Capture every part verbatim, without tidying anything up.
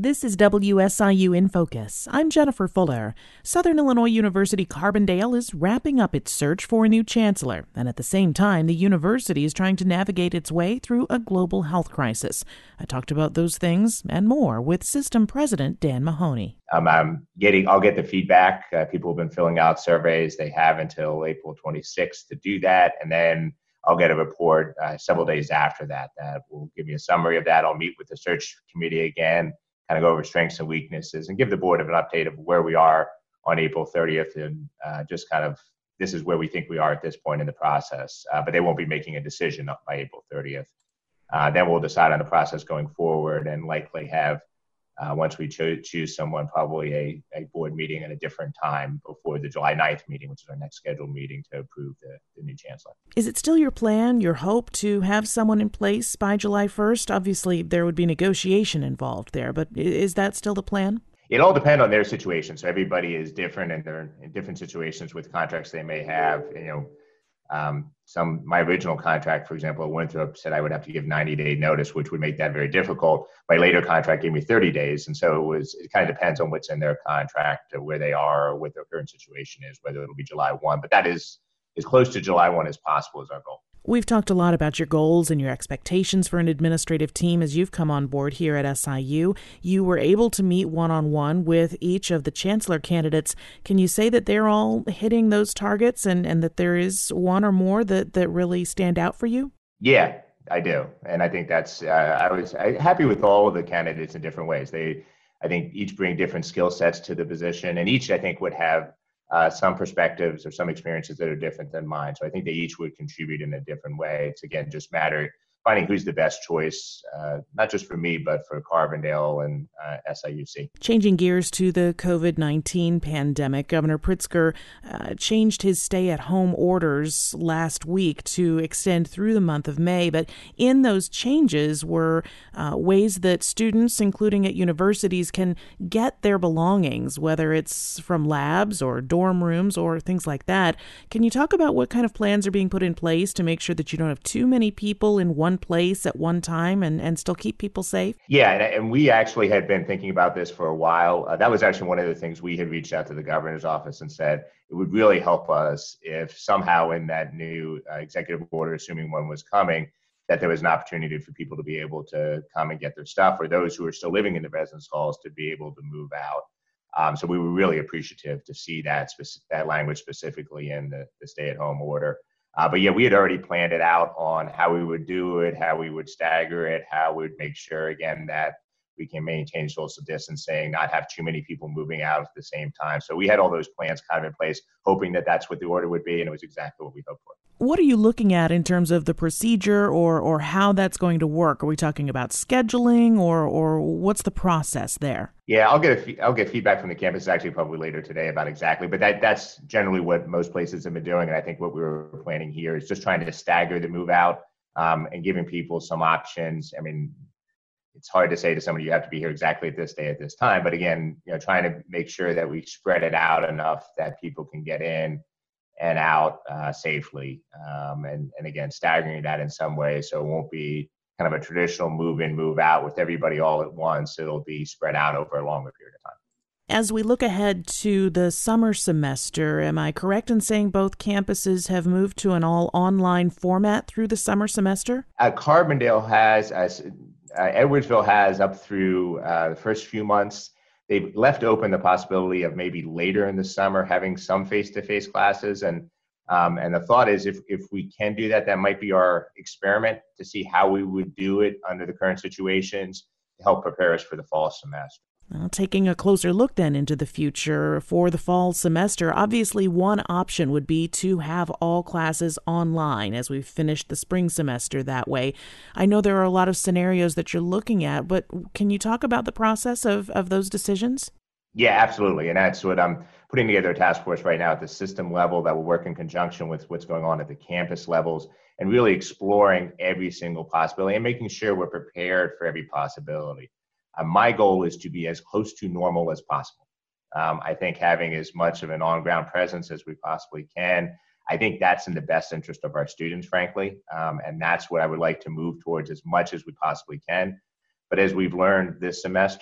This is W S I U in Focus. I'm Jennifer Fuller. Southern Illinois University Carbondale is wrapping up its search for a new chancellor, and at the same time, the university is trying to navigate its way through a global health crisis. I talked about those things and more with System President Dan Mahoney. Um, I'm getting, I'll get the feedback. Uh, people have been filling out surveys. They have until April twenty-sixth to do that, and then I'll get a report uh, several days after that. That will give me a summary of that. I'll meet with the search committee again, kind of go over strengths and weaknesses and give the board an update of where we are on April thirtieth and uh, just kind of this is where we think we are at this point in the process. Uh, but they won't be making a decision by April thirtieth. Uh, then we'll decide on the process going forward and likely have, uh, once we cho- choose someone, probably a, a board meeting at a different time before the July ninth meeting, which is our next scheduled meeting to approve the, the new chancellor. Is it still your plan, your hope to have someone in place by July first? Obviously, there would be negotiation involved there, but is that still the plan? It all depends on their situation. So everybody is different and they're in different situations with contracts they may have. You know, um, some, my original contract, for example, at Winthrop said I would have to give ninety day notice, which would make that very difficult. My later contract gave me thirty days. And so it was, it kind of depends on what's in their contract, or where they are, or what their current situation is, whether it'll be July first, but that is as close to July first as possible is our goal. We've talked a lot about your goals and your expectations for an administrative team as you've come on board here at S I U. You were able to meet one-on-one with each of the chancellor candidates. Can you say that they're all hitting those targets and, and that there is one or more that, that really stand out for you? Yeah, I do. And I think that's, uh, I was I, happy with all of the candidates in different ways. They, I think each bring different skill sets to the position, and each I think would have Uh, some perspectives or some experiences that are different than mine. So I think they each would contribute in a different way. It's, again, just matter finding who's the best choice, uh, not just for me, but for Carbondale and uh, S I U C. Changing gears to the covid nineteen pandemic, Governor Pritzker uh, changed his stay-at-home orders last week to extend through the month of May. But in those changes were uh, ways that students, including at universities, can get their belongings, whether it's from labs or dorm rooms or things like that. Can you talk about what kind of plans are being put in place to make sure that you don't have too many people in one place at one time and, and still keep people safe? Yeah, and, and we actually had been thinking about this for a while. Uh, that was actually one of the things we had reached out to the governor's office and said it would really help us if somehow in that new uh, executive order, assuming one was coming, that there was an opportunity for people to be able to come and get their stuff, or those who are still living in the residence halls to be able to move out. Um, so we were really appreciative to see that speci- that language specifically in the, the stay-at-home order. Uh, but yeah, we had already planned it out on how we would do it, how we would stagger it, how we would make sure, again, that we can maintain social distancing, not have too many people moving out at the same time. So we had all those plans kind of in place, hoping that that's what the order would be, and it was exactly what we hoped for. What are you looking at in terms of the procedure or or how that's going to work? Are we talking about scheduling or or what's the process there? Yeah, I'll get a, I'll get feedback from the campus actually probably later today about exactly, but that that's generally what most places have been doing. And I think what we were planning here is just trying to stagger the move out um, and giving people some options. I mean, it's hard to say to somebody, you have to be here exactly at this day at this time. But again, you know, trying to make sure that we spread it out enough that people can get in and out uh, safely. Um, and, and again, staggering that in some way. So it won't be kind of a traditional move in, move out with everybody all at once. It'll be spread out over a longer period of time. As we look ahead to the summer semester, am I correct in saying both campuses have moved to an all online format through the summer semester? Uh, Carbondale has, as uh, Edwardsville has up through uh, the first few months. They've left open the possibility of maybe later in the summer having some face-to-face classes. And um, and the thought is if, if we can do that, that might be our experiment to see how we would do it under the current situations to help prepare us for the fall semester. Well, taking a closer look then into the future for the fall semester, obviously one option would be to have all classes online as we've finished the spring semester that way. I know there are a lot of scenarios that you're looking at, but can you talk about the process of, of those decisions? Yeah, absolutely. And that's what I'm putting together a task force right now at the system level that will work in conjunction with what's going on at the campus levels and really exploring every single possibility and making sure we're prepared for every possibility. Uh, my goal is to be as close to normal as possible. Um, I think having as much of an on-ground presence as we possibly can, I think that's in the best interest of our students, frankly. Um, and that's what I would like to move towards as much as we possibly can. But as we've learned this semester,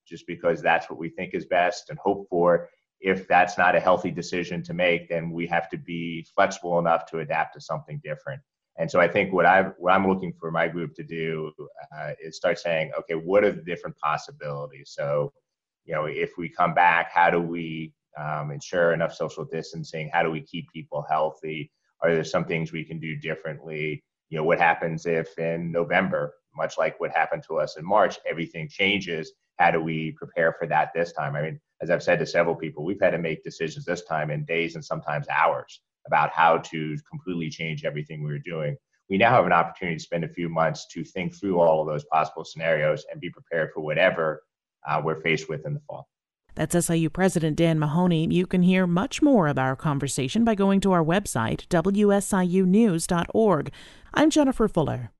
just because that's what we think is best and hope for. If that's not a healthy decision to make, then we have to be flexible enough to adapt to something different. And so I think what I what I'm looking for my group to do uh, is start saying, okay, what are the different possibilities? So, you know, if we come back, how do we um, ensure enough social distancing? How do we keep people healthy? Are there some things we can do differently? You know, what happens if in November, much like what happened to us in March, everything changes? How do we prepare for that this time? I mean, as I've said to several people, we've had to make decisions this time in days and sometimes hours about how to completely change everything we were doing. We now have an opportunity to spend a few months to think through all of those possible scenarios and be prepared for whatever uh, we're faced with in the fall. That's S I U President Dan Mahoney. You can hear much more of our conversation by going to our website, W S I U news dot org. I'm Jennifer Fuller.